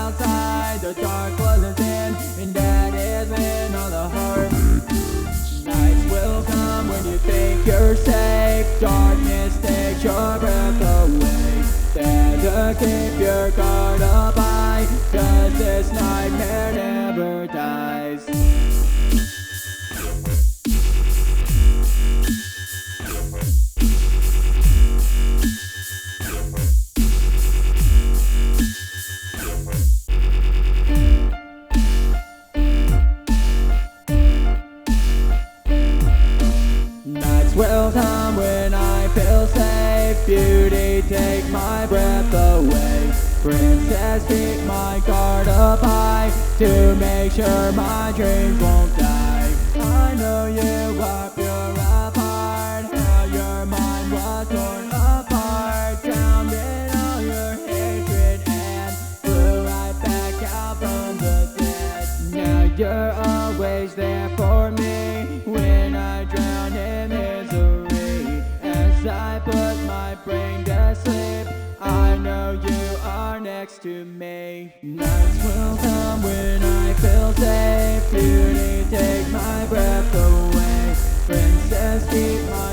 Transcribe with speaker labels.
Speaker 1: outside, the dark was in, and that is when all the heart. Nights will come when you think you're safe. Darkness takes your breath away. Better keep your guard up high, 'cause this nightmare never dies. Nights will come when I feel safe. Beauty, take my breath away. Princess, keep my guard up high, to make sure my dreams won't die. I know you are pure of heart, how your mind was torn apart, drowned in all your hatred and flew right back out from the dead. Now you're always there for me when I drown in misery. As I put my brain to sleep, I know you are next to me. Nights will come when I feel safe. Beauty, take my breath away. Princess, keep my